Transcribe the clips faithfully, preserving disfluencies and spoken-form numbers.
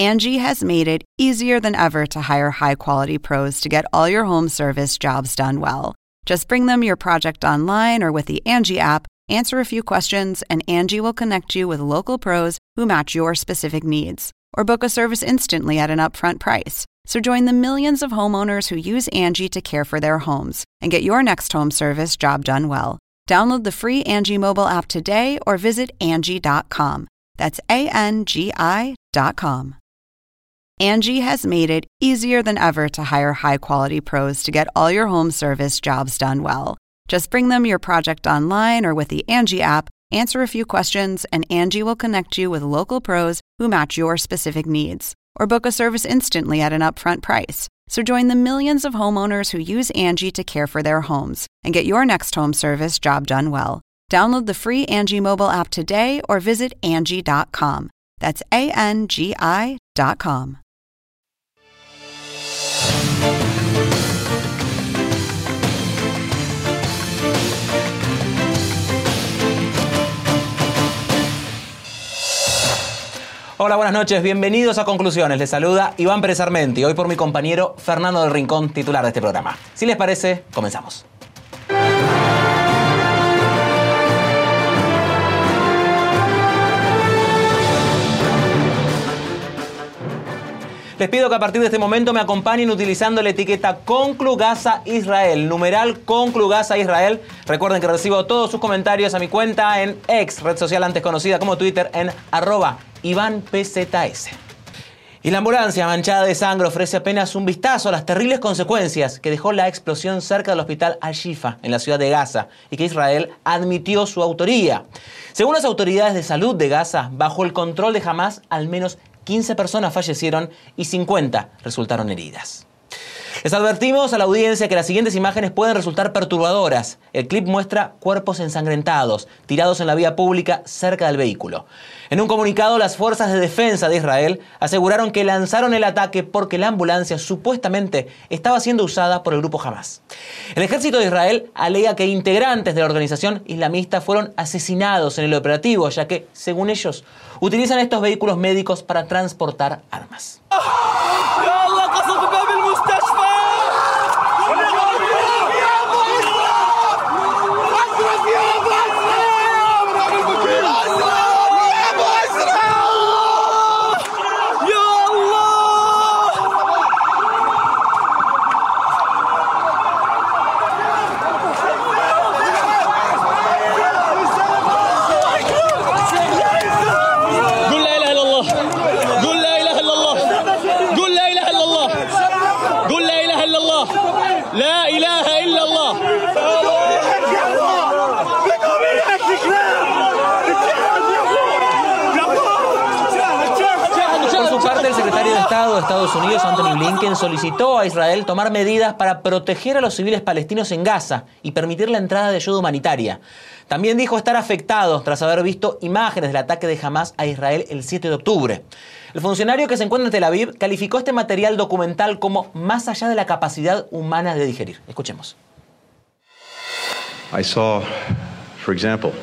Angie has made it easier than ever to hire high-quality pros to get all your home service jobs done well. Just bring them your project online or with the Angie app, answer a few questions, and Angie will connect you with local pros who match your specific needs. Or book a service instantly at an upfront price. So join the millions of homeowners who use Angie to care for their homes and get your next home service job done well. Download the free Angie mobile app today or visit Angie dot com. That's A N G I dot com. Angie has made it easier than ever to hire high-quality pros to get all your home service jobs done well. Just bring them your project online or with the Angie app, answer a few questions, and Angie will connect you with local pros who match your specific needs. Or book a service instantly at an upfront price. So join the millions of homeowners who use Angie to care for their homes and get your next home service job done well. Download the free Angie mobile app today or visit Angie dot com. That's A N G I dot com. Hola, buenas noches, bienvenidos a Conclusiones. Les saluda Iván Pérez Armenti, hoy por mi compañero Fernando del Rincón, titular de este programa. Si les parece, comenzamos. Les pido que a partir de este momento me acompañen utilizando la etiqueta Conclugaza Israel, numeral Conclugaza Israel. Recuerden que recibo todos sus comentarios a mi cuenta en X, red social antes conocida como Twitter, en arroba Iván P Z S. Y la ambulancia manchada de sangre ofrece apenas un vistazo a las terribles consecuencias que dejó la explosión cerca del hospital Al-Shifa en la ciudad de Gaza y que Israel admitió su autoría. Según las autoridades de salud de Gaza, bajo el control de Hamás, al menos quince personas fallecieron y cincuenta resultaron heridas. Les advertimos a la audiencia que las siguientes imágenes pueden resultar perturbadoras. El clip muestra cuerpos ensangrentados, tirados en la vía pública cerca del vehículo. En un comunicado, las fuerzas de defensa de Israel aseguraron que lanzaron el ataque porque la ambulancia supuestamente estaba siendo usada por el grupo Hamás. El ejército de Israel alega que integrantes de la organización islamista fueron asesinados en el operativo, ya que, según ellos, utilizan estos vehículos médicos para transportar armas. De Estados Unidos, Anthony Blinken, solicitó a Israel tomar medidas para proteger a los civiles palestinos en Gaza y permitir la entrada de ayuda humanitaria. También dijo estar afectado tras haber visto imágenes del ataque de Hamás a Israel el siete de octubre. El funcionario, que se encuentra en Tel Aviv, calificó este material documental como más allá de la capacidad humana de digerir. Escuchemos. I saw, for example,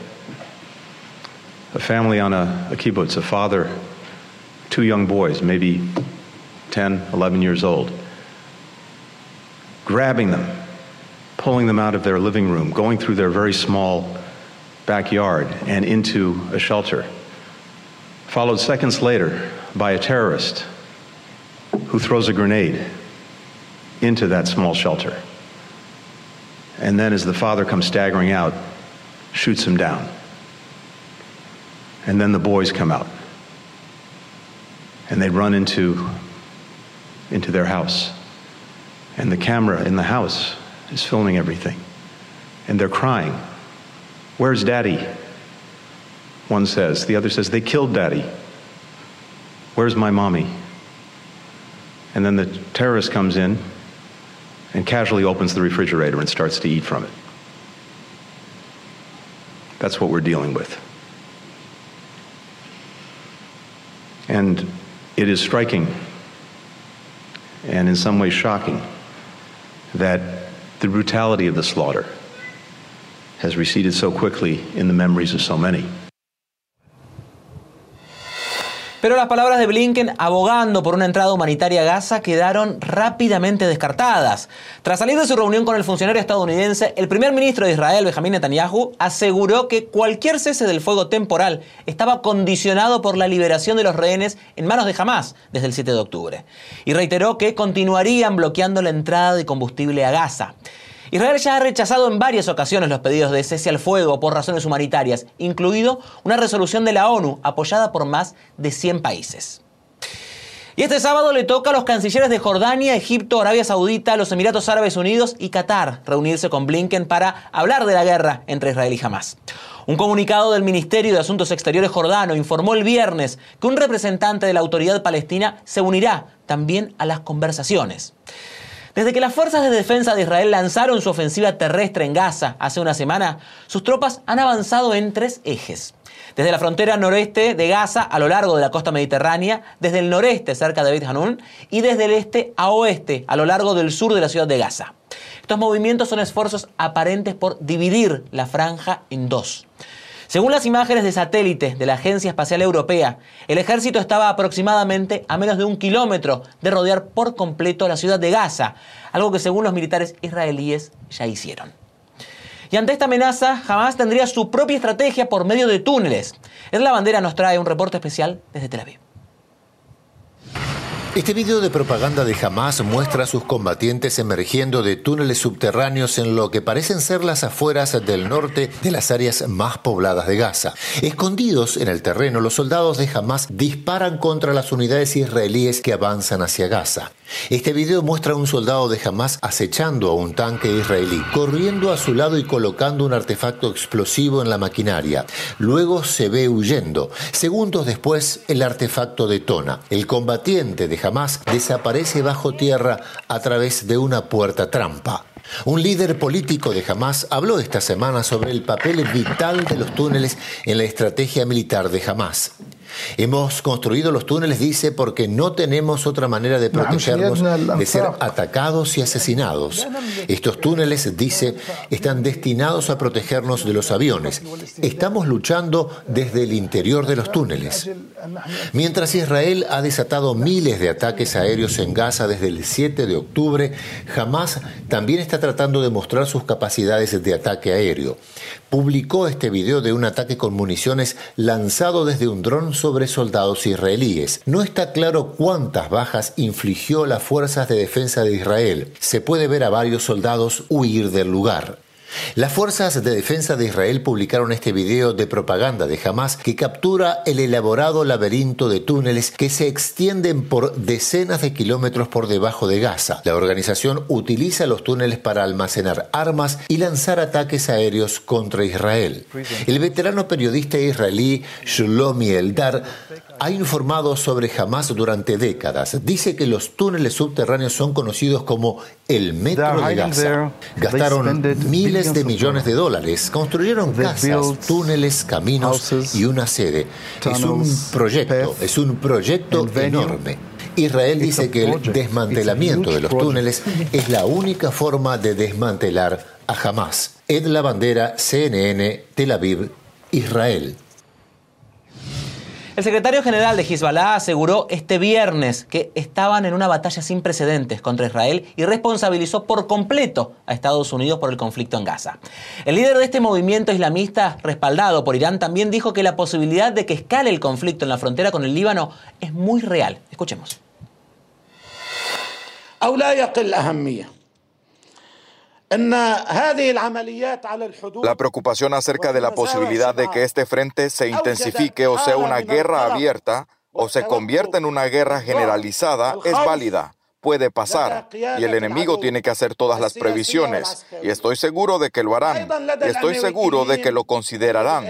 a family on a, a kibbutz, a father, two young boys, maybe ten, eleven years old, grabbing them, pulling them out of their living room, going through their very small backyard and into a shelter, followed seconds later by a terrorist who throws a grenade into that small shelter. And then as the father comes staggering out, shoots him down. And then the boys come out. And they run into, into their house. And the camera in the house is filming everything. And they're crying. Where's Daddy? One says. The other says, they killed Daddy. Where's my mommy? And then the terrorist comes in and casually opens the refrigerator and starts to eat from it. That's what we're dealing with. And it is striking and in some ways shocking that the brutality of the slaughter has receded so quickly in the memories of so many. Pero las palabras de Blinken abogando por una entrada humanitaria a Gaza quedaron rápidamente descartadas. Tras salir de su reunión con el funcionario estadounidense, el primer ministro de Israel, Benjamín Netanyahu, aseguró que cualquier cese del fuego temporal estaba condicionado por la liberación de los rehenes en manos de Hamás desde el siete de octubre. Y reiteró que continuarían bloqueando la entrada de combustible a Gaza. Israel ya ha rechazado en varias ocasiones los pedidos de cese al fuego por razones humanitarias, incluido una resolución de la ONU apoyada por más de cien países. Y este sábado le toca a los cancilleres de Jordania, Egipto, Arabia Saudita, los Emiratos Árabes Unidos y Qatar reunirse con Blinken para hablar de la guerra entre Israel y Hamás. Un comunicado del Ministerio de Asuntos Exteriores jordano informó el viernes que un representante de la autoridad palestina se unirá también a las conversaciones. Desde que las fuerzas de defensa de Israel lanzaron su ofensiva terrestre en Gaza hace una semana, sus tropas han avanzado en tres ejes. Desde la frontera noreste de Gaza a lo largo de la costa mediterránea, desde el noreste cerca de Beit Hanun y desde el este a oeste a lo largo del sur de la ciudad de Gaza. Estos movimientos son esfuerzos aparentes por dividir la franja en dos. Según las imágenes de satélite de la Agencia Espacial Europea, el ejército estaba aproximadamente a menos de un kilómetro de rodear por completo la ciudad de Gaza, algo que según los militares israelíes ya hicieron. Y ante esta amenaza, Hamás tendría su propia estrategia por medio de túneles. Edla Bandera nos trae un reporte especial desde Tel Aviv. Este video de propaganda de Hamás muestra a sus combatientes emergiendo de túneles subterráneos en lo que parecen ser las afueras del norte de las áreas más pobladas de Gaza. Escondidos en el terreno, los soldados de Hamás disparan contra las unidades israelíes que avanzan hacia Gaza. Este video muestra a un soldado de Hamás acechando a un tanque israelí, corriendo a su lado y colocando un artefacto explosivo en la maquinaria. Luego se ve huyendo. Segundos después, el artefacto detona. El combatiente de Hamás desaparece bajo tierra a través de una puerta trampa. Un líder político de Hamás habló esta semana sobre el papel vital de los túneles en la estrategia militar de Hamás. Hemos construido los túneles, dice, porque no tenemos otra manera de protegernos de ser atacados y asesinados. Estos túneles, dice, están destinados a protegernos de los aviones. Estamos luchando desde el interior de los túneles. Mientras Israel ha desatado miles de ataques aéreos en Gaza desde el siete de octubre, Hamás también está tratando de mostrar sus capacidades de ataque aéreo. Publicó este video de un ataque con municiones lanzado desde un dron sobre soldados israelíes. No está claro cuántas bajas infligió las fuerzas de defensa de Israel. Se puede ver a varios soldados huir del lugar. Las fuerzas de defensa de Israel publicaron este video de propaganda de Hamás que captura el elaborado laberinto de túneles que se extienden por decenas de kilómetros por debajo de Gaza. La organización utiliza los túneles para almacenar armas y lanzar ataques aéreos contra Israel. El veterano periodista israelí Shlomi Eldar ha informado sobre Hamás durante décadas. Dice que los túneles subterráneos son conocidos como el metro de Gaza. Gastaron miles de millones de dólares, construyeron casas, túneles, caminos y una sede. Es un proyecto, es un proyecto enorme. Israel dice que el desmantelamiento de los túneles es la única forma de desmantelar a Hamás. Edla Bandera, C N N, Tel Aviv, Israel. El secretario general de Hezbollah aseguró este viernes que estaban en una batalla sin precedentes contra Israel y responsabilizó por completo a Estados Unidos por el conflicto en Gaza. El líder de este movimiento islamista, respaldado por Irán, también dijo que la posibilidad de que escale el conflicto en la frontera con el Líbano es muy real. Escuchemos. La preocupación acerca de la posibilidad de que este frente se intensifique o sea una guerra abierta o se convierta en una guerra generalizada es válida. Puede pasar y el enemigo tiene que hacer todas las previsiones y estoy seguro de que lo harán y estoy seguro de que lo considerarán.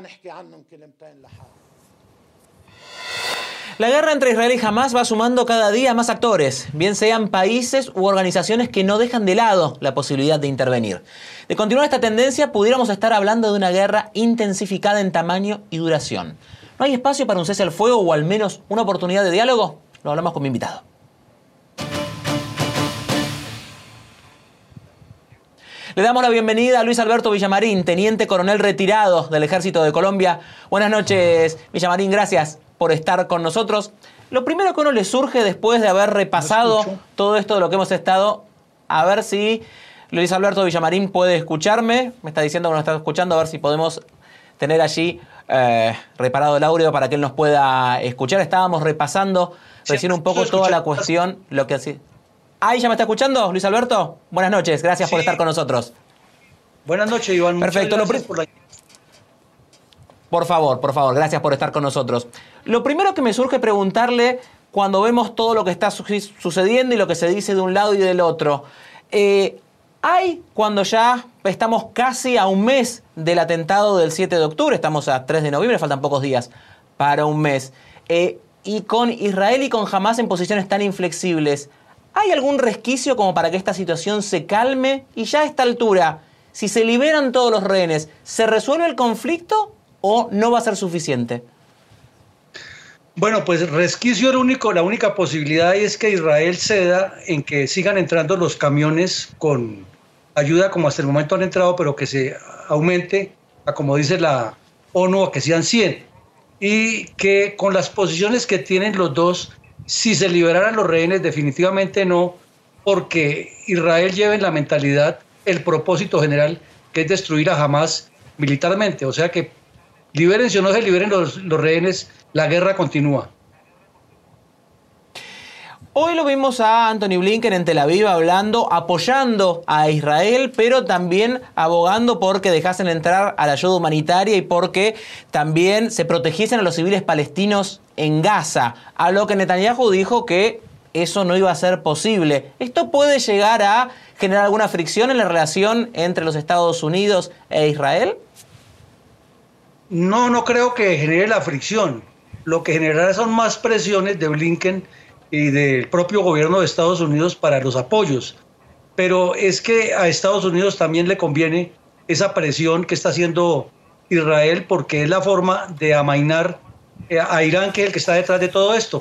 La guerra entre Israel y Hamás va sumando cada día más actores, bien sean países u organizaciones que no dejan de lado la posibilidad de intervenir. De continuar esta tendencia, pudiéramos estar hablando de una guerra intensificada en tamaño y duración. ¿No hay espacio para un cese al fuego o al menos una oportunidad de diálogo? Lo hablamos con mi invitado. Le damos la bienvenida a Luis Alberto Villamarín, teniente coronel retirado del Ejército de Colombia. Buenas noches, Villamarín, gracias. por estar con nosotros. Lo primero que a uno le surge después de haber repasado todo esto de lo que hemos estado, a ver si Luis Alberto Villamarín puede escucharme. Me está diciendo que nos está escuchando, a ver si podemos tener allí eh, reparado el audio para que él nos pueda escuchar. Estábamos repasando sí, recién un poco toda la cuestión, lo que así. ¿Ahí ya me está escuchando, Luis Alberto? Buenas noches, gracias sí. por estar con nosotros. Buenas noches, Iván. Perfecto. Muchas gracias por la... Por favor, por favor, gracias por estar con nosotros. Lo primero que me surge preguntarle, cuando vemos todo lo que está su sucediendo y lo que se dice de un lado y del otro, eh, ¿hay, cuando ya estamos casi a un mes del atentado del siete de octubre, estamos a tres de noviembre, faltan pocos días para un mes, eh, y con Israel y con Hamás en posiciones tan inflexibles, ¿hay algún resquicio como para que esta situación se calme? Y ya a esta altura, si se liberan todos los rehenes, ¿se resuelve el conflicto o no va a ser suficiente? Bueno, pues resquicio el único, la única posibilidad es que Israel ceda en que sigan entrando los camiones con ayuda como hasta el momento han entrado, pero que se aumente a, como dice la ONU, a que sean cien. Y que con las posiciones que tienen los dos, si se liberaran los rehenes, definitivamente no, porque Israel lleva en la mentalidad el propósito general, que es destruir a Hamás militarmente. O sea que libérense o no se liberen los, los rehenes, la guerra continúa. Hoy lo vimos a Anthony Blinken en Tel Aviv hablando, apoyando a Israel, pero también abogando por que dejasen entrar a la ayuda humanitaria y porque también se protegiesen a los civiles palestinos en Gaza, a lo que Netanyahu dijo que eso no iba a ser posible. ¿Esto puede llegar a generar alguna fricción en la relación entre los Estados Unidos e Israel? No, no creo que genere la fricción. Lo que generará son más presiones de Blinken y del propio gobierno de Estados Unidos para los apoyos. Pero es que a Estados Unidos también le conviene esa presión que está haciendo Israel, porque es la forma de amainar a Irán, que es el que está detrás de todo esto.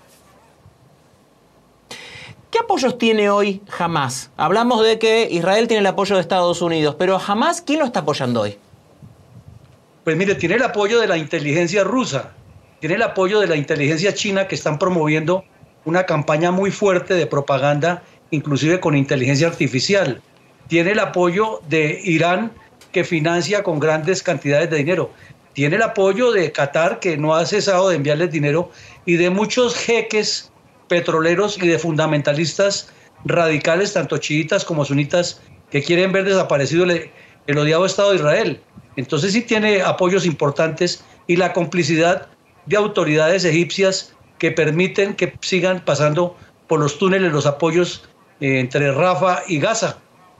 ¿Qué apoyos tiene hoy Hamás? Hablamos de que Israel tiene el apoyo de Estados Unidos, pero Hamás, ¿quién lo está apoyando hoy? Pues mire, tiene el apoyo de la inteligencia rusa, tiene el apoyo de la inteligencia china, que están promoviendo una campaña muy fuerte de propaganda, inclusive con inteligencia artificial. Tiene el apoyo de Irán, que financia con grandes cantidades de dinero. Tiene el apoyo de Qatar, que no ha cesado de enviarles dinero, y de muchos jeques petroleros y de fundamentalistas radicales, tanto chiitas como sunitas, que quieren ver desaparecido el, el odiado Estado de Israel. Entonces sí tiene apoyos importantes y la complicidad de autoridades egipcias que permiten que sigan pasando por los túneles los apoyos eh, entre Rafah y Gaza.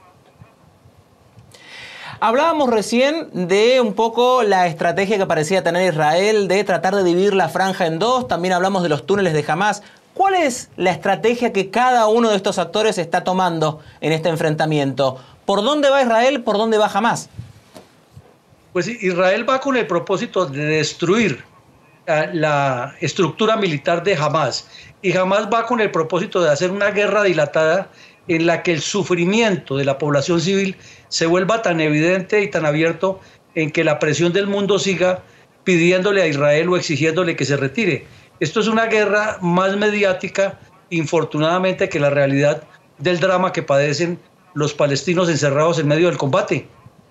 Hablábamos recién de un poco la estrategia que parecía tener Israel de tratar de dividir la franja en dos. También hablamos de los túneles de Hamás. ¿Cuál es la estrategia que cada uno de estos actores está tomando en este enfrentamiento? ¿Por dónde va Israel? ¿Por dónde va Hamás? Pues Israel va con el propósito de destruir la estructura militar de Hamás, y Hamás va con el propósito de hacer una guerra dilatada en la que el sufrimiento de la población civil se vuelva tan evidente y tan abierto, en que la presión del mundo siga pidiéndole a Israel o exigiéndole que se retire. Esto es una guerra más mediática, infortunadamente, que la realidad del drama que padecen los palestinos encerrados en medio del combate.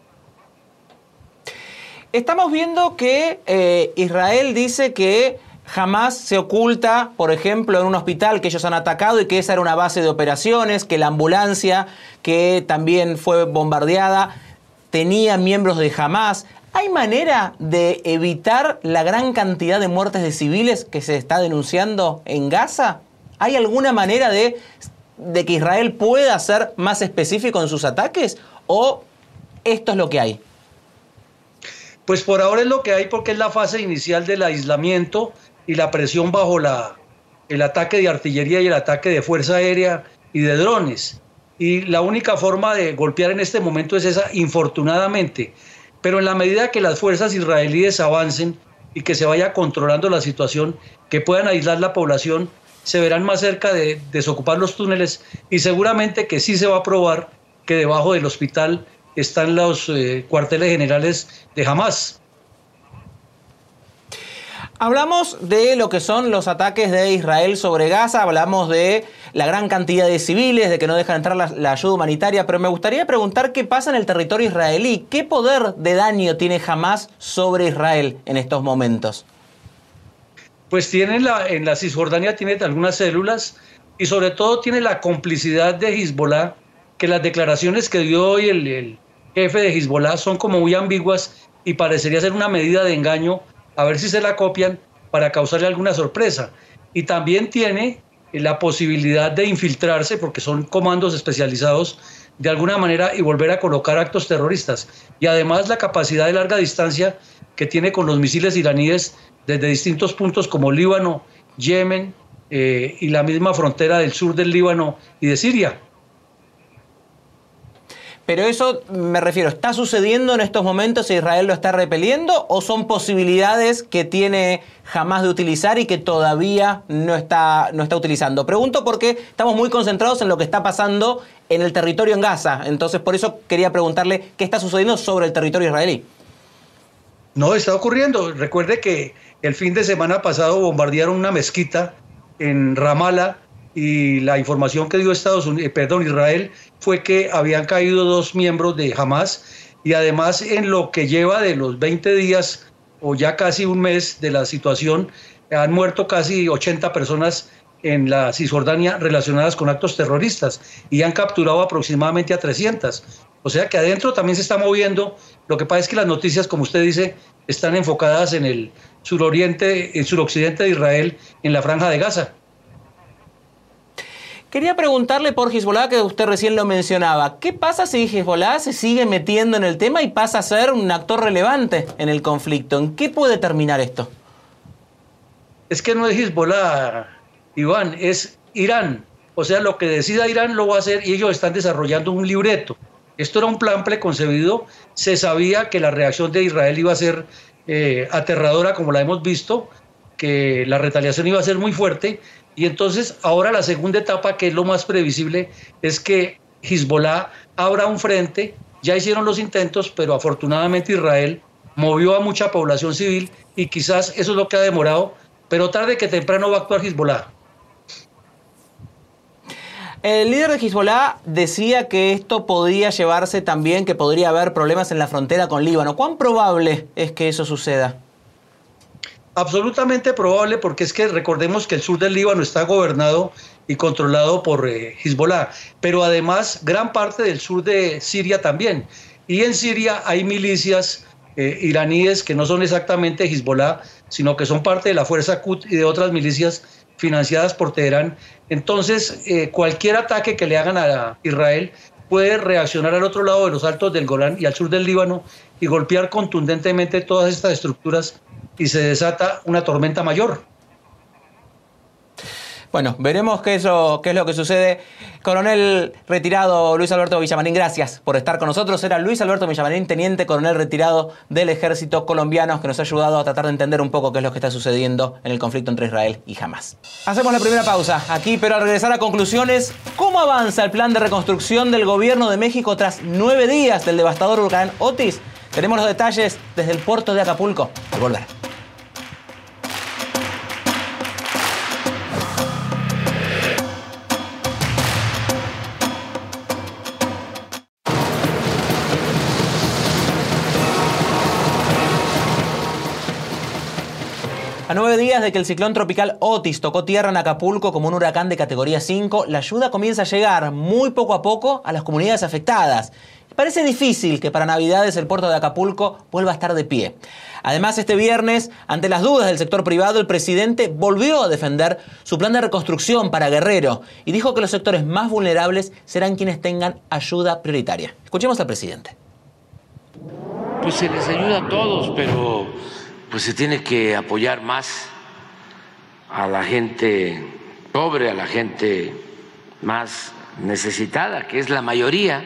Estamos viendo que eh, Israel dice que Hamás se oculta, por ejemplo, en un hospital que ellos han atacado y que esa era una base de operaciones, que la ambulancia que también fue bombardeada tenía miembros de Hamás. ¿Hay manera de evitar la gran cantidad de muertes de civiles que se está denunciando en Gaza? ¿Hay alguna manera de, de que Israel pueda ser más específico en sus ataques? ¿O esto es lo que hay? Pues por ahora es lo que hay, porque es la fase inicial del aislamiento y la presión bajo la, el ataque de artillería y el ataque de fuerza aérea y de drones. Y la única forma de golpear en este momento es esa, infortunadamente. Pero en la medida que las fuerzas israelíes avancen y que se vaya controlando la situación, que puedan aislar la población, se verán más cerca de desocupar los túneles, y seguramente que sí se va a probar que debajo del hospital están los eh, cuarteles generales de Hamás. Hablamos de lo que son los ataques de Israel sobre Gaza, hablamos de la gran cantidad de civiles, de que no dejan entrar la, la ayuda humanitaria, pero me gustaría preguntar qué pasa en el territorio israelí. ¿Qué poder de daño tiene Hamás sobre Israel en estos momentos? Pues tiene la, en la Cisjordania tiene algunas células y sobre todo tiene la complicidad de Hezbollah, que las declaraciones que dio hoy el, el jefe de Hezbollah son como muy ambiguas y parecería ser una medida de engaño, a ver si se la copian para causarle alguna sorpresa. Y también tiene la posibilidad de infiltrarse, porque son comandos especializados, de alguna manera y volver a colocar actos terroristas. Y además la capacidad de larga distancia que tiene con los misiles iraníes desde distintos puntos como Líbano, Yemen eh, y la misma frontera del sur del Líbano y de Siria. Pero eso, me refiero, ¿está sucediendo en estos momentos y Israel lo está repeliendo o son posibilidades que tiene Hamás de utilizar y que todavía no está, no está utilizando? Pregunto porque estamos muy concentrados en lo que está pasando en el territorio en Gaza. Entonces, por eso quería preguntarle qué está sucediendo sobre el territorio israelí. No, está ocurriendo. Recuerde que el fin de semana pasado bombardearon una mezquita en Ramallah y la información que dio Estados Unidos, perdón, Israel fue que habían caído dos miembros de Hamás y además en lo que lleva de los veinte días o ya casi un mes de la situación han muerto casi ochenta personas en la Cisjordania relacionadas con actos terroristas y han capturado aproximadamente a trescientas. O sea que adentro también se está moviendo. Lo que pasa es que las noticias, como usted dice, están enfocadas en el suroriente, el suroccidente de Israel, en la Franja de Gaza. Quería preguntarle por Hezbollah, que usted recién lo mencionaba. ¿Qué pasa si Hezbollah se sigue metiendo en el tema y pasa a ser un actor relevante en el conflicto? ¿En qué puede terminar esto? Es que no es Hezbollah, Iván, es Irán. O sea, lo que decida Irán lo va a hacer y ellos están desarrollando un libreto. Esto era un plan preconcebido. Se sabía que la reacción de Israel iba a ser eh, aterradora, como la hemos visto, que la retaliación iba a ser muy fuerte. Y entonces ahora la segunda etapa, que es lo más previsible, es que Hezbollah abra un frente. Ya hicieron los intentos, pero afortunadamente Israel movió a mucha población civil y quizás eso es lo que ha demorado, pero tarde que temprano va a actuar Hezbollah. El líder de Hezbollah decía que esto podría llevarse también, que podría haber problemas en la frontera con Líbano. ¿Cuán probable es que eso suceda? Absolutamente probable, porque es que recordemos que el sur del Líbano está gobernado y controlado por eh, Hezbollah, pero además gran parte del sur de Siria también. Y en Siria hay milicias eh, iraníes que no son exactamente Hezbollah, sino que son parte de la Fuerza Quds y de otras milicias financiadas por Teherán. Entonces, eh, cualquier ataque que le hagan a Israel puede reaccionar al otro lado de los altos del Golán y al sur del Líbano y golpear contundentemente todas estas estructuras y se desata una tormenta mayor. Bueno, veremos qué, eso, qué es lo que sucede. Coronel retirado Luis Alberto Villamarín, gracias por estar con nosotros. Era Luis Alberto Villamarín, teniente coronel retirado del ejército colombiano, que nos ha ayudado a tratar de entender un poco qué es lo que está sucediendo en el conflicto entre Israel y Hamás. Hacemos la primera pausa aquí, pero al regresar a conclusiones, ¿cómo avanza el plan de reconstrucción del gobierno de México tras nueve días del devastador huracán Otis? Tenemos los detalles desde el puerto de Acapulco. Al volver. A nueve días de que el ciclón tropical Otis tocó tierra en Acapulco como un huracán de categoría cinco, la ayuda comienza a llegar muy poco a poco a las comunidades afectadas. Parece difícil que para Navidades el puerto de Acapulco vuelva a estar de pie. Además, este viernes, ante las dudas del sector privado, el presidente volvió a defender su plan de reconstrucción para Guerrero y dijo que los sectores más vulnerables serán quienes tengan ayuda prioritaria. Escuchemos al presidente. Pues se les ayuda a todos, pero pues se tiene que apoyar más a la gente pobre, a la gente más necesitada, que es la mayoría.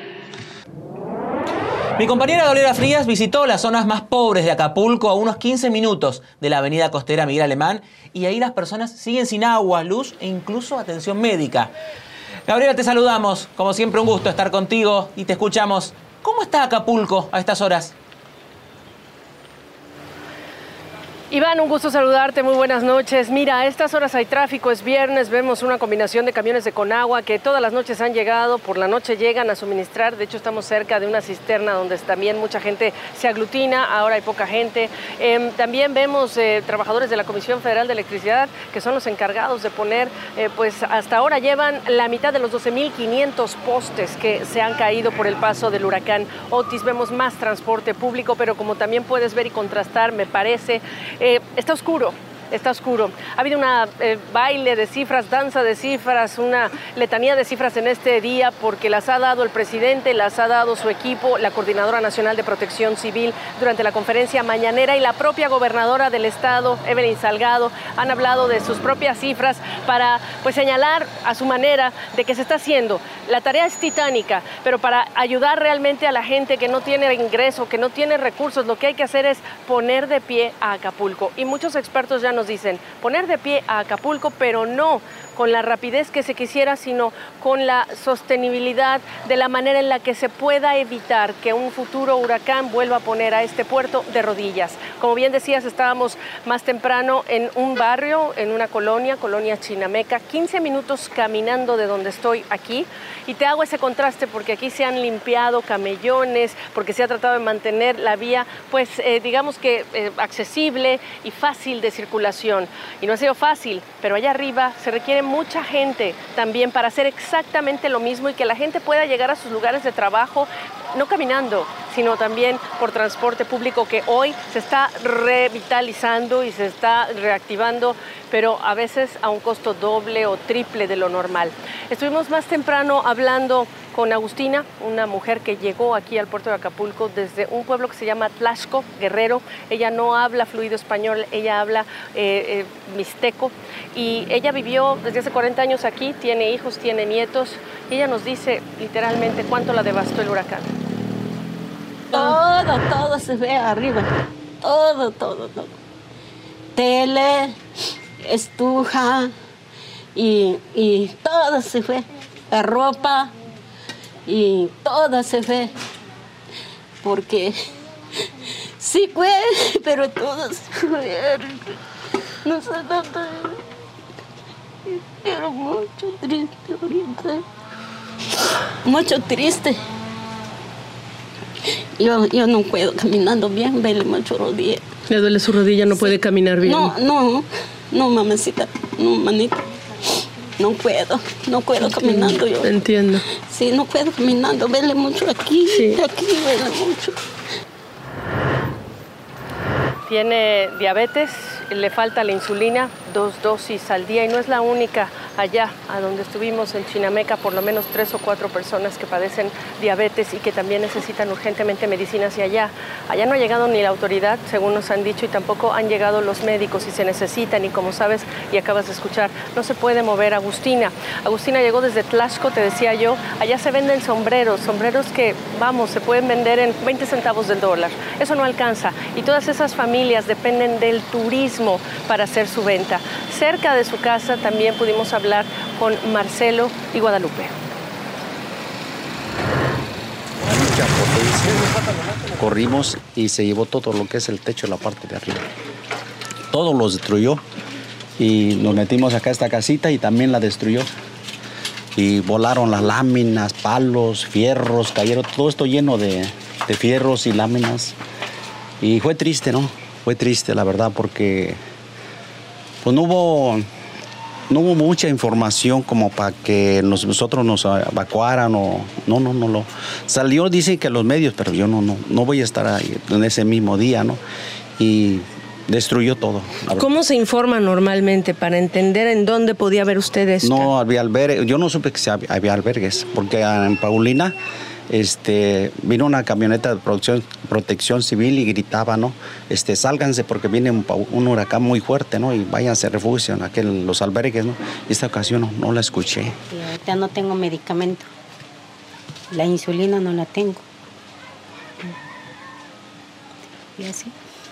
Mi compañera Dolera Frías visitó las zonas más pobres de Acapulco a unos quince minutos de la avenida costera Miguel Alemán y ahí las personas siguen sin agua, luz e incluso atención médica. Gabriela, te saludamos. Como siempre, un gusto estar contigo y te escuchamos. ¿Cómo está Acapulco a estas horas? Iván, un gusto saludarte, muy buenas noches. Mira, a estas horas hay tráfico, es viernes, vemos una combinación de camiones de Conagua que todas las noches han llegado, por la noche llegan a suministrar, de hecho estamos cerca de una cisterna donde también mucha gente se aglutina, ahora hay poca gente. Eh, también vemos eh, trabajadores de la Comisión Federal de Electricidad que son los encargados de poner, eh, pues hasta ahora llevan la mitad de los doce mil quinientos postes que se han caído por el paso del huracán Otis. Vemos más transporte público, pero como también puedes ver y contrastar, me parece, Eh, está oscuro, está oscuro. Ha habido una eh, baile de cifras, danza de cifras, una letanía de cifras en este día porque las ha dado el presidente, las ha dado su equipo, la Coordinadora Nacional de Protección Civil durante la conferencia mañanera y la propia gobernadora del estado, Evelyn Salgado, han hablado de sus propias cifras para pues señalar a su manera de que se está haciendo. La tarea es titánica, pero para ayudar realmente a la gente que no tiene ingreso, que no tiene recursos, lo que hay que hacer es poner de pie a Acapulco. Y muchos expertos ya nos dicen, poner de pie a Acapulco, pero no con la rapidez que se quisiera, sino con la sostenibilidad de la manera en la que se pueda evitar que un futuro huracán vuelva a poner a este puerto de rodillas. Como bien decías, estábamos más temprano en un barrio, en una colonia, colonia Chinameca, quince minutos caminando de donde estoy aquí, y te hago ese contraste porque aquí se han limpiado camellones, porque se ha tratado de mantener la vía, pues eh, digamos que eh, accesible y fácil de circulación. Y no ha sido fácil, pero allá arriba se requiere mucha gente también para hacer exactamente lo mismo y que la gente pueda llegar a sus lugares de trabajo, no caminando, sino también por transporte público que hoy se está revitalizando y se está reactivando, pero a veces a un costo doble o triple de lo normal. Estuvimos más temprano hablando con Agustina, una mujer que llegó aquí al puerto de Acapulco desde un pueblo que se llama Tlaxco, Guerrero. Ella no habla fluido español, ella habla eh, eh, mixteco, y ella vivió desde hace cuarenta años aquí, tiene hijos, tiene nietos, y ella nos dice literalmente cuánto la devastó el huracán. Todo, todo se ve arriba, todo, todo, todo. Tele, estufa, y, y todo se fue, la ropa, y todo se fue, porque sí fue, pero todo se fue. No sé dónde, pero mucho triste ahorita, mucho triste. Yo, yo no puedo caminando bien, vele mucho rodilla. ¿Le duele su rodilla? ¿No sí. puede caminar bien? No, no, no, mamacita, no, manita. No puedo, no puedo caminando yo. Entiendo. Sí, no puedo caminando, vele mucho aquí, sí. aquí vele mucho. Tiene diabetes, le falta la insulina, dos dosis al día, y no es la única. Allá, a donde estuvimos en Chinameca, por lo menos tres o cuatro personas que padecen diabetes y que también necesitan urgentemente medicinas, y allá, allá no ha llegado ni la autoridad, según nos han dicho, y tampoco han llegado los médicos, y se necesitan, y como sabes y acabas de escuchar, no se puede mover Agustina. Agustina llegó desde Tlaxco, te decía yo, allá se venden sombreros, sombreros que, vamos, se pueden vender en veinte centavos del dólar, eso no alcanza, y todas esas familias dependen del turismo para hacer su venta. Cerca de su casa también pudimos hablar con Marcelo y Guadalupe. Corrimos y se llevó todo lo que es el techo, la parte de arriba. Todo lo destruyó, y nos metimos acá a esta casita y también la destruyó. Y volaron las láminas, palos, fierros, cayeron, todo esto lleno de, de fierros y láminas. Y fue triste, ¿no? Fue triste, la verdad, porque pues no hubo... No hubo mucha información como para que nos, nosotros nos evacuaran o... No, no, no. Lo, salió, dicen que los medios, pero yo no, no, no voy a estar ahí en ese mismo día, ¿no? Y destruyó todo. ¿Cómo se informa normalmente para entender en dónde podía haber ustedes? No había albergues. Yo no supe que había, había albergues, porque en Paulina este, vino una camioneta de producción, protección civil y gritaba, ¿no? Este, sálganse porque viene un, un huracán muy fuerte, ¿no? Y váyanse a refugio en aquel, los albergues, ¿no? Esta ocasión no, no la escuché. Sí, ahorita no tengo medicamento. La insulina no la tengo. Y así.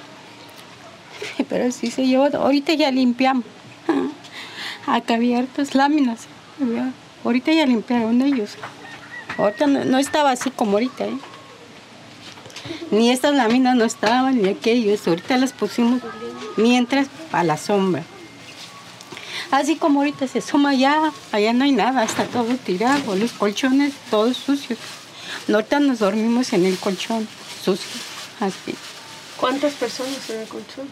Pero sí se llevó. Ahorita ya limpiamos. Acá había hartas láminas. Ahorita ya limpiaron ellos. Ahorita no, no estaba así como ahorita, ¿eh? Ni estas láminas no estaban, ni aquellos. Ahorita las pusimos mientras a la sombra. Así como ahorita se asoma allá, allá no hay nada, está todo tirado, los colchones todos sucios. Ahorita nos dormimos en el colchón sucio, así. ¿Cuántas personas en el colchón?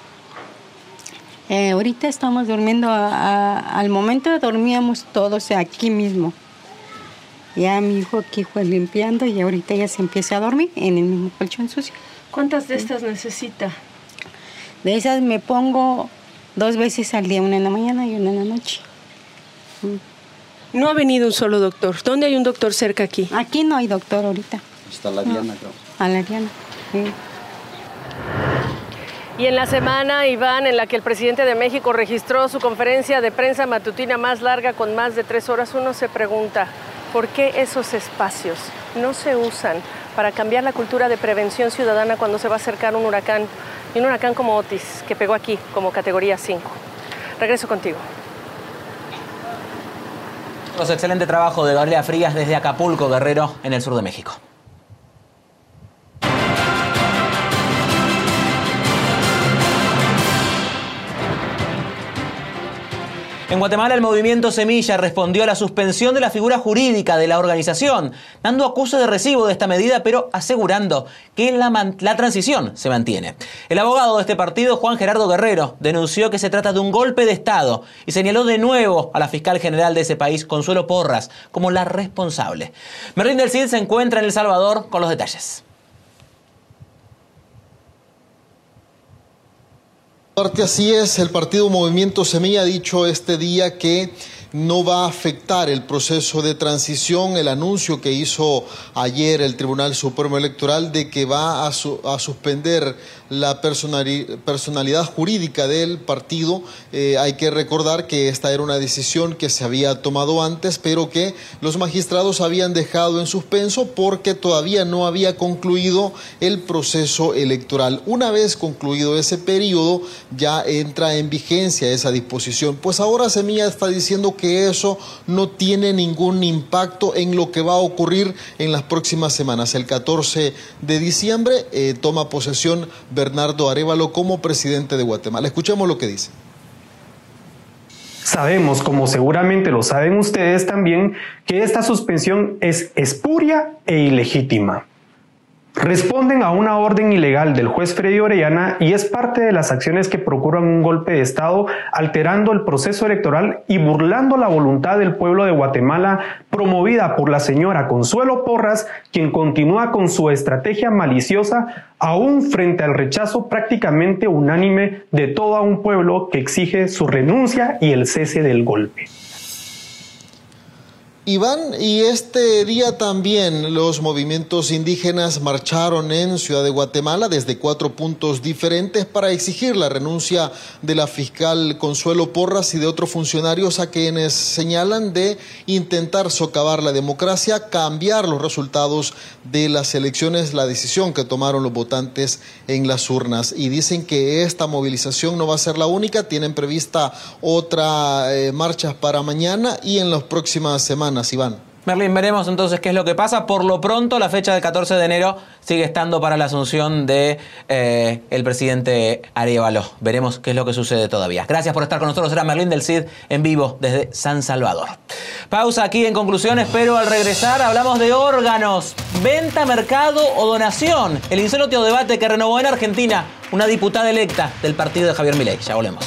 Eh, ahorita estamos durmiendo, a, a, al momento dormíamos todos aquí mismo. Ya mi hijo aquí fue limpiando y ahorita ya se empieza a dormir en el mismo colchón sucio. ¿Cuántas de estas necesita? De esas me pongo dos veces al día, una en la mañana y una en la noche. No ha venido un solo doctor. ¿Dónde hay un doctor cerca aquí? Aquí no hay doctor ahorita. Está la Diana, no. creo. A la Diana, sí. Y en la semana, Iván, en la que el presidente de México registró su conferencia de prensa matutina más larga con más de tres horas, uno se pregunta, ¿por qué esos espacios no se usan para cambiar la cultura de prevención ciudadana cuando se va a acercar un huracán? Y un huracán como Otis, que pegó aquí como categoría cinco. Regreso contigo. Excelente trabajo de Gabriela Frías desde Acapulco, Guerrero, en el sur de México. En Guatemala, el movimiento Semilla respondió a la suspensión de la figura jurídica de la organización, dando acuse de recibo de esta medida, pero asegurando que la, la transición se mantiene. El abogado de este partido, Juan Gerardo Guerrero, denunció que se trata de un golpe de Estado y señaló de nuevo a la fiscal general de ese país, Consuelo Porras, como la responsable. Merlín del Cid se encuentra en El Salvador con los detalles. Parte así es, el partido Movimiento Semilla ha dicho este día que no va a afectar el proceso de transición, el anuncio que hizo ayer el Tribunal Supremo Electoral de que va a, su, a suspender la personali, personalidad jurídica del partido. Eh, hay que recordar que esta era una decisión que se había tomado antes, pero que los magistrados habían dejado en suspenso porque todavía no había concluido el proceso electoral. Una vez concluido ese periodo, ya entra en vigencia esa disposición. Pues ahora Semilla está diciendo que eso no tiene ningún impacto en lo que va a ocurrir en las próximas semanas. El catorce de diciembre eh, toma posesión Bernardo Arévalo como presidente de Guatemala. Escuchemos lo que dice. Sabemos, como seguramente lo saben ustedes también, que esta suspensión es espuria e ilegítima. Responden a una orden ilegal del juez Freddy Orellana y es parte de las acciones que procuran un golpe de Estado, alterando el proceso electoral y burlando la voluntad del pueblo de Guatemala, promovida por la señora Consuelo Porras, quien continúa con su estrategia maliciosa, aún frente al rechazo prácticamente unánime de todo un pueblo que exige su renuncia y el cese del golpe. Iván, y este día también los movimientos indígenas marcharon en Ciudad de Guatemala desde cuatro puntos diferentes para exigir la renuncia de la fiscal Consuelo Porras y de otros funcionarios a quienes señalan de intentar socavar la democracia, cambiar los resultados de las elecciones, la decisión que tomaron los votantes en las urnas. Y dicen que esta movilización no va a ser la única, tienen prevista otra eh, marchas para mañana y en las próximas semanas. Iván. Merlín, veremos entonces qué es lo que pasa. Por lo pronto, la fecha del catorce de enero sigue estando para la asunción de eh, el presidente Arévalo. Veremos qué es lo que sucede todavía. Gracias por estar con nosotros. Era Merlín del Cid en vivo desde San Salvador. Pausa aquí en conclusiones, pero al regresar hablamos de órganos, venta, mercado o donación. El insólito debate que renovó en Argentina una diputada electa del partido de Javier Milei. Ya volvemos.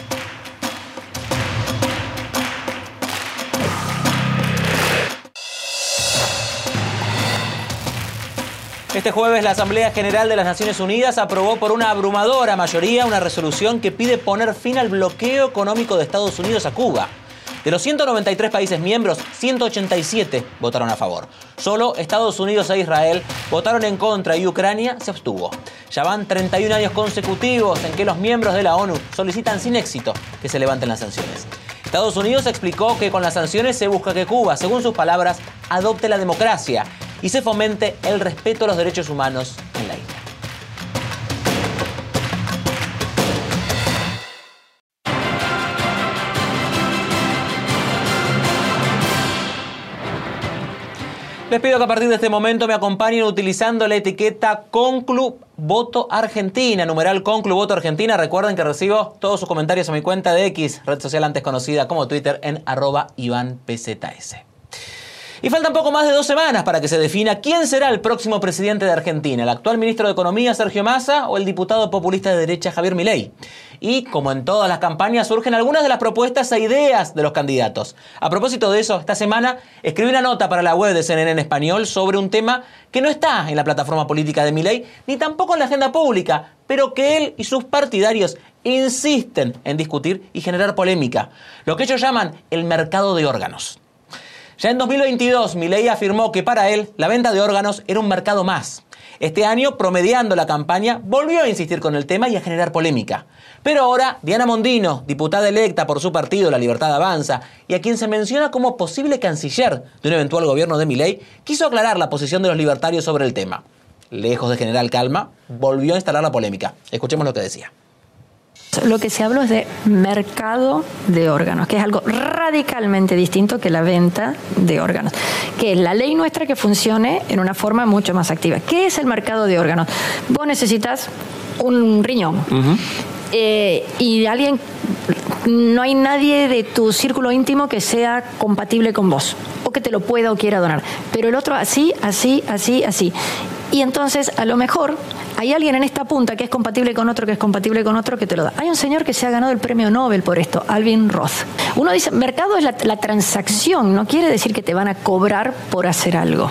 Este jueves la Asamblea General de las Naciones Unidas aprobó por una abrumadora mayoría una resolución que pide poner fin al bloqueo económico de Estados Unidos a Cuba. De los ciento noventa y tres países miembros, ciento ochenta y siete votaron a favor. Solo Estados Unidos e Israel votaron en contra y Ucrania se abstuvo. Ya van treinta y un años consecutivos en que los miembros de la ONU solicitan sin éxito que se levanten las sanciones. Estados Unidos explicó que con las sanciones se busca que Cuba, según sus palabras, adopte la democracia y se fomente el respeto a los derechos humanos en la isla. Les pido que a partir de este momento me acompañen utilizando la etiqueta Conclu Voto Argentina, numeral Conclu Voto Argentina. Recuerden que recibo todos sus comentarios a mi cuenta de X, red social antes conocida como Twitter, en arroba Iván P Z S. Y faltan poco más de dos semanas para que se defina quién será el próximo presidente de Argentina, el actual ministro de Economía Sergio Massa o el diputado populista de derecha Javier Milei. Y como en todas las campañas surgen algunas de las propuestas e ideas de los candidatos. A propósito de eso, esta semana escribí una nota para la web de C N N en español sobre un tema que no está en la plataforma política de Milei ni tampoco en la agenda pública, pero que él y sus partidarios insisten en discutir y generar polémica, lo que ellos llaman el mercado de órganos. Ya en dos mil veintidós, Milei afirmó que para él la venta de órganos era un mercado más. Este año, promediando la campaña, volvió a insistir con el tema y a generar polémica. Pero ahora, Diana Mondino, diputada electa por su partido La Libertad Avanza, y a quien se menciona como posible canciller de un eventual gobierno de Milei, quiso aclarar la posición de los libertarios sobre el tema. Lejos de generar calma, volvió a instalar la polémica. Escuchemos lo que decía. Lo que se habló es de mercado de órganos, que es algo radicalmente distinto que la venta de órganos, que es la ley nuestra que funcione en una forma mucho más activa. ¿Qué es el mercado de órganos? Vos necesitas un riñón uh-huh. eh, y alguien, no hay nadie de tu círculo íntimo que sea compatible con vos o que te lo pueda o quiera donar, pero el otro así, así, así, así. Y entonces, a lo mejor, hay alguien en esta punta que es compatible con otro, que es compatible con otro, que te lo da. Hay un señor que se ha ganado el premio Nobel por esto, Alvin Roth. Uno dice, mercado es la, la transacción, no quiere decir que te van a cobrar por hacer algo.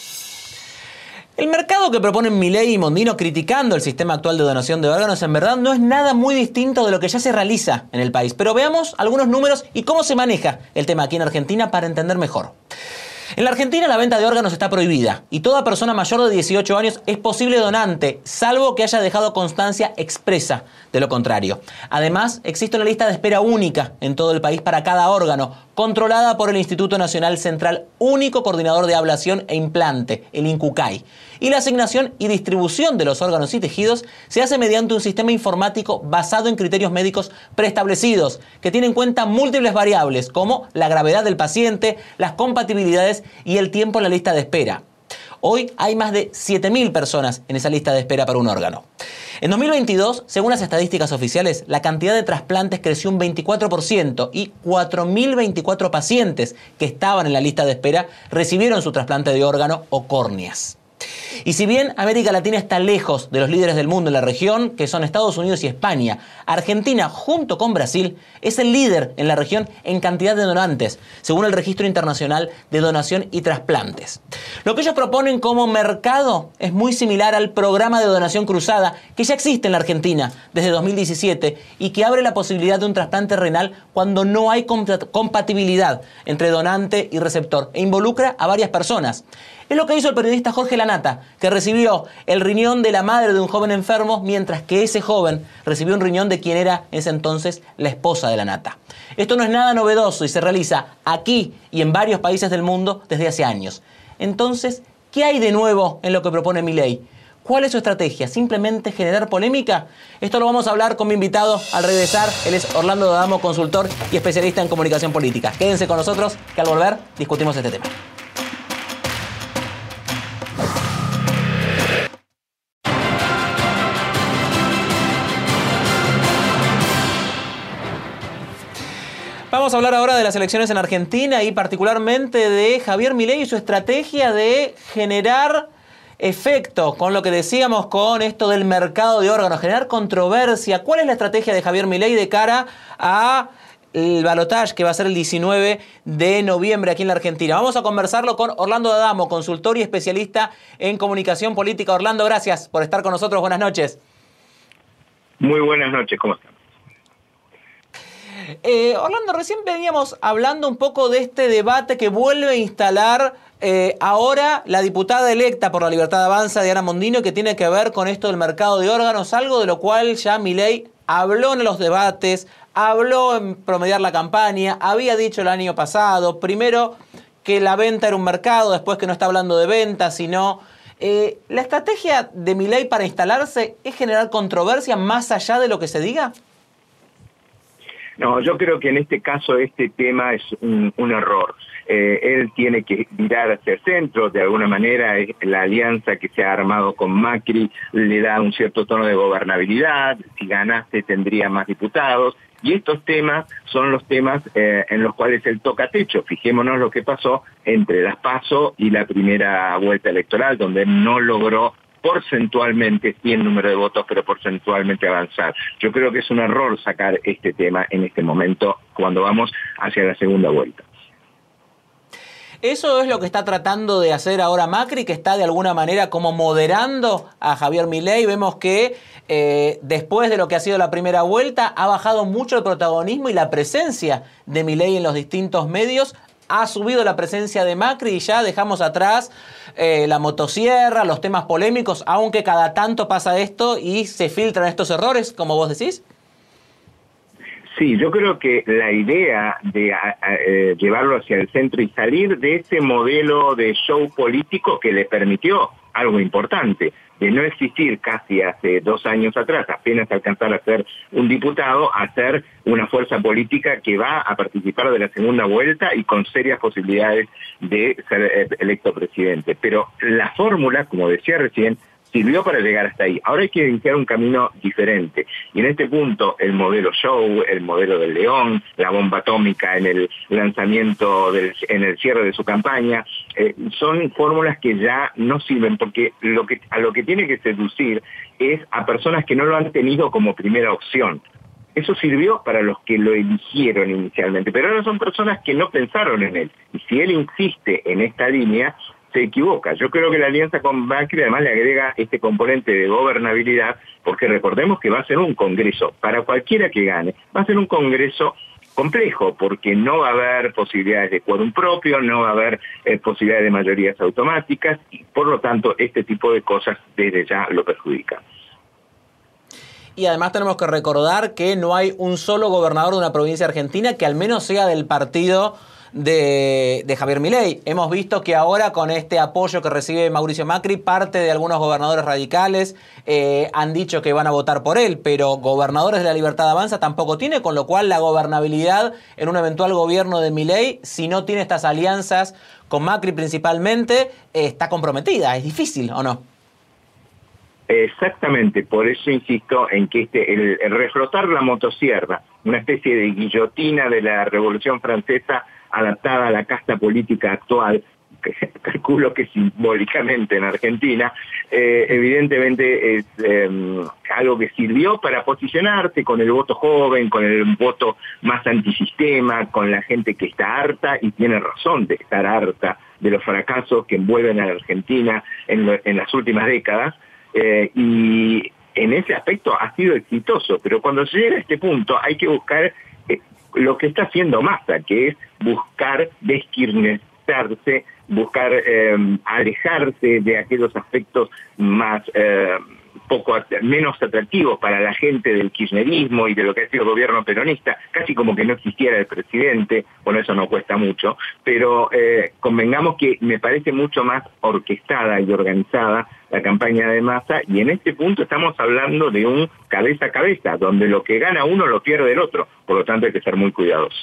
El mercado que proponen Milei y Mondino criticando el sistema actual de donación de órganos en verdad no es nada muy distinto de lo que ya se realiza en el país. Pero veamos algunos números y cómo se maneja el tema aquí en Argentina para entender mejor. En la Argentina la venta de órganos está prohibida y toda persona mayor de dieciocho años es posible donante, salvo que haya dejado constancia expresa de lo contrario. Además, existe una lista de espera única en todo el país para cada órgano, controlada por el Instituto Nacional Central, único coordinador de ablación e implante, el INCUCAI. Y la asignación y distribución de los órganos y tejidos se hace mediante un sistema informático basado en criterios médicos preestablecidos, que tiene en cuenta múltiples variables como la gravedad del paciente, las compatibilidades y el tiempo en la lista de espera. Hoy hay más de siete mil personas en esa lista de espera para un órgano. En dos mil veintidós, según las estadísticas oficiales, la cantidad de trasplantes creció un veinticuatro por ciento y cuatro mil veinticuatro pacientes que estaban en la lista de espera recibieron su trasplante de órgano o córneas. Y si bien América Latina está lejos de los líderes del mundo en la región, que son Estados Unidos y España, Argentina, junto con Brasil, es el líder en la región en cantidad de donantes, según el Registro Internacional de Donación y Trasplantes. Lo que ellos proponen como mercado es muy similar al programa de donación cruzada que ya existe en la Argentina desde dos mil diecisiete y que abre la posibilidad de un trasplante renal cuando no hay compatibilidad entre donante y receptor e involucra a varias personas. Es lo que hizo el periodista Jorge Lanata, que recibió el riñón de la madre de un joven enfermo, mientras que ese joven recibió un riñón de quien era en ese entonces la esposa de Lanata. Esto no es nada novedoso y se realiza aquí y en varios países del mundo desde hace años. Entonces, ¿qué hay de nuevo en lo que propone Milei? ¿Cuál es su estrategia? ¿Simplemente generar polémica? Esto lo vamos a hablar con mi invitado al regresar. Él es Orlando D'Adamo, consultor y especialista en comunicación política. Quédense con nosotros, que al volver discutimos este tema. Vamos a hablar ahora de las elecciones en Argentina y particularmente de Javier Milei y su estrategia de generar efecto con lo que decíamos con esto del mercado de órganos, generar controversia. ¿Cuál es la estrategia de Javier Milei de cara a el balotaje que va a ser el diecinueve de noviembre aquí en la Argentina? Vamos a conversarlo con Orlando D'Adamo, consultor y especialista en comunicación política. Orlando, gracias por estar con nosotros. Buenas noches. Muy buenas noches, ¿cómo están? Eh, Orlando, recién veníamos hablando un poco de este debate que vuelve a instalar eh, ahora la diputada electa por la Libertad Avanza, Diana Mondino, que tiene que ver con esto del mercado de órganos, algo de lo cual ya Milei habló en los debates, habló en promediar la campaña, había dicho el año pasado, primero que la venta era un mercado, después que no está hablando de venta, sino... Eh, ¿La estrategia de Milei para instalarse es generar controversia más allá de lo que se diga? No, yo creo que en este caso este tema es un, un error. Eh, él tiene que mirar hacia el centro, de alguna manera la alianza que se ha armado con Macri le da un cierto tono de gobernabilidad, si ganase tendría más diputados, y estos temas son los temas eh, en los cuales él toca techo. Fijémonos lo que pasó entre las PASO y la primera vuelta electoral, donde no logró porcentualmente, sí en número de votos, pero porcentualmente avanzar. Yo creo que es un error sacar este tema en este momento cuando vamos hacia la segunda vuelta. Eso es lo que está tratando de hacer ahora Macri, que está de alguna manera como moderando a Javier Milei. Vemos que eh, después de lo que ha sido la primera vuelta ha bajado mucho el protagonismo y la presencia de Milei en los distintos medios. Ha subido la presencia de Macri y ya dejamos atrás eh, la motosierra, los temas polémicos, aunque cada tanto pasa esto y se filtran estos errores, como vos decís. Sí, yo creo que la idea de a, a, eh, llevarlo hacia el centro y salir de ese modelo de show político que le permitió algo importante, de no existir casi hace dos años atrás, apenas alcanzar a ser un diputado, a ser una fuerza política que va a participar de la segunda vuelta y con serias posibilidades de ser electo presidente. Pero la fórmula, como decía recién, sirvió para llegar hasta ahí. Ahora hay que iniciar un camino diferente. Y en este punto, el modelo show, el modelo del león, la bomba atómica en el lanzamiento, del, en el cierre de su campaña, eh, son fórmulas que ya no sirven, porque lo que, a lo que tiene que seducir es a personas que no lo han tenido como primera opción. Eso sirvió para los que lo eligieron inicialmente, pero ahora son personas que no pensaron en él. Y si él insiste en esta línea, se equivoca. Yo creo que la alianza con Macri además le agrega este componente de gobernabilidad, porque recordemos que va a ser un congreso, para cualquiera que gane, va a ser un congreso complejo, porque no va a haber posibilidades de quórum propio, no va a haber eh, posibilidades de mayorías automáticas, y por lo tanto este tipo de cosas desde ya lo perjudican. Y además tenemos que recordar que no hay un solo gobernador de una provincia argentina que al menos sea del partido De, de Javier Milei. Hemos visto que ahora con este apoyo que recibe Mauricio Macri, parte de algunos gobernadores radicales eh, han dicho que van a votar por él, pero gobernadores de la Libertad Avanza tampoco tiene, con lo cual la gobernabilidad en un eventual gobierno de Milei, si no tiene estas alianzas con Macri principalmente, eh, está comprometida. ¿Es difícil o no? Exactamente, por eso insisto en que este, el, el reflotar la motosierra, una especie de guillotina de la Revolución Francesa adaptada a la casta política actual, que calculo que simbólicamente en Argentina, eh, evidentemente es eh, algo que sirvió para posicionarse con el voto joven, con el voto más antisistema, con la gente que está harta y tiene razón de estar harta de los fracasos que envuelven a la Argentina en, lo, en las últimas décadas, eh, y en ese aspecto ha sido exitoso, pero cuando se llega a este punto hay que buscar eh, lo que está haciendo Massa, que es buscar desquirnezarse, buscar eh, alejarse de aquellos aspectos más eh, poco menos atractivos para la gente del kirchnerismo y de lo que ha sido el gobierno peronista, casi como que no existiera el presidente. Bueno, eso no cuesta mucho, pero eh, convengamos que me parece mucho más orquestada y organizada la campaña de Massa, y en este punto estamos hablando de un cabeza a cabeza, donde lo que gana uno lo pierde el otro, por lo tanto hay que ser muy cuidadosos.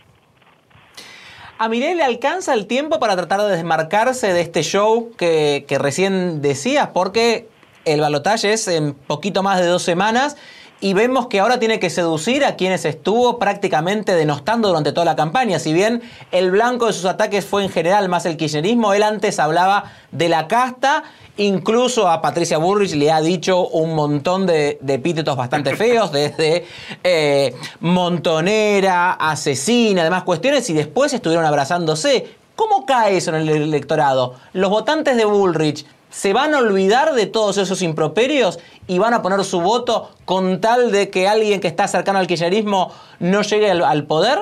¿A Milei le alcanza el tiempo para tratar de desmarcarse de este show que, que recién decías? Porque el balotaje es en poquito más de dos semanas y vemos que ahora tiene que seducir a quienes estuvo prácticamente denostando durante toda la campaña. Si bien el blanco de sus ataques fue en general más el kirchnerismo, él antes hablaba de la casta, incluso a Patricia Bullrich le ha dicho un montón de, de epítetos bastante feos, desde eh, montonera, asesina, demás cuestiones, y después estuvieron abrazándose. ¿Cómo cae eso en el electorado? ¿Los votantes de Bullrich se van a olvidar de todos esos improperios y van a poner su voto con tal de que alguien que está cercano al kirchnerismo no llegue al, al poder?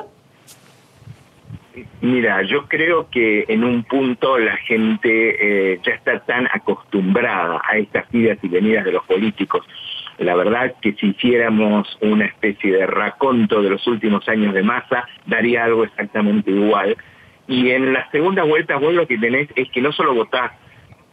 Mira, yo creo que en un punto la gente eh, ya está tan acostumbrada a estas idas y venidas de los políticos. La verdad que si hiciéramos una especie de raconto de los últimos años de Massa, daría algo exactamente igual. Y en la segunda vuelta vos lo que tenés es que no solo votás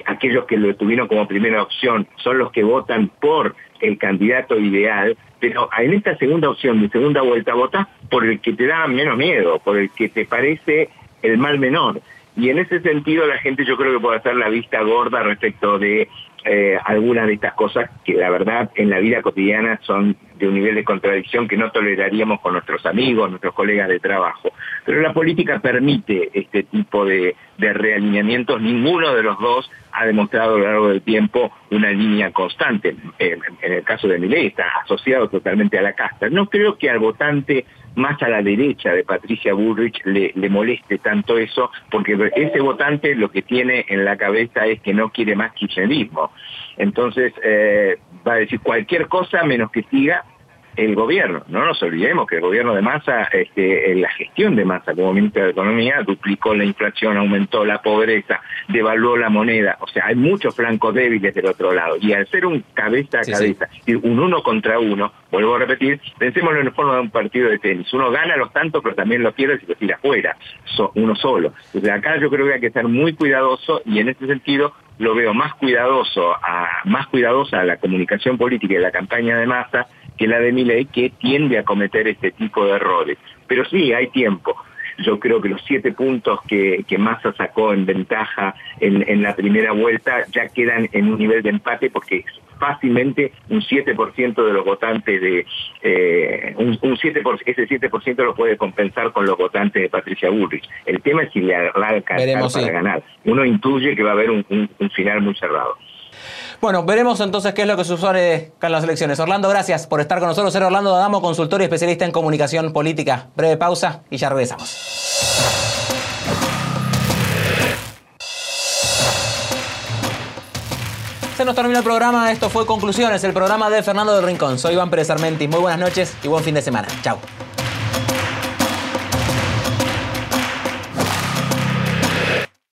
aquellos que lo tuvieron como primera opción son los que votan por el candidato ideal, pero en esta segunda opción, de segunda vuelta, votás por el que te da menos miedo, por el que te parece el mal menor. Y en ese sentido la gente yo creo que puede hacer la vista gorda respecto de eh, algunas de estas cosas que la verdad en la vida cotidiana son de un nivel de contradicción que no toleraríamos con nuestros amigos, nuestros colegas de trabajo. Pero la política permite este tipo de, de realineamientos. Ninguno de los dos ha demostrado a lo largo del tiempo una línea constante. En, en el caso de Milei está asociado totalmente a la casta. No creo que al votante más a la derecha de Patricia Bullrich le, le moleste tanto eso, porque ese votante lo que tiene en la cabeza es que no quiere más kirchnerismo. Entonces eh, va a decir cualquier cosa menos que siga el gobierno. No nos olvidemos que el gobierno de Massa, este, la gestión de Massa como ministro de Economía, duplicó la inflación, aumentó la pobreza, devaluó la moneda. O sea, hay muchos flancos débiles del otro lado. Y al ser un cabeza a sí, cabeza, sí. un uno contra uno, vuelvo a repetir, pensémoslo en forma de un partido de tenis. Uno gana los tantos, pero también los pierde si lo tira afuera, so, uno solo. Entonces acá yo creo que hay que ser muy cuidadoso y en este sentido lo veo más cuidadoso, a, más cuidadosa a la comunicación política y la campaña de Massa que la de Milei, que tiende a cometer este tipo de errores. Pero sí, hay tiempo. Yo creo que los siete puntos que, que Massa sacó en ventaja en, en la primera vuelta ya quedan en un nivel de empate porque fácilmente un siete por ciento de los votantes de eh, un, un siete por ciento, ese siete por ciento lo puede compensar con los votantes de Patricia Bullrich. El tema es si le va a alcanzar para sí. ganar. Uno intuye que va a haber un, un, un final muy cerrado. Bueno, veremos entonces qué es lo que sucede con las elecciones. Orlando, gracias por estar con nosotros. Era Orlando D'Adamo, consultor y especialista en comunicación política. Breve pausa y ya regresamos. Se nos terminó el programa. Esto fue Conclusiones, el programa de Fernando del Rincón. Soy Iván Pérez Armenti. Muy buenas noches y buen fin de semana. Chao.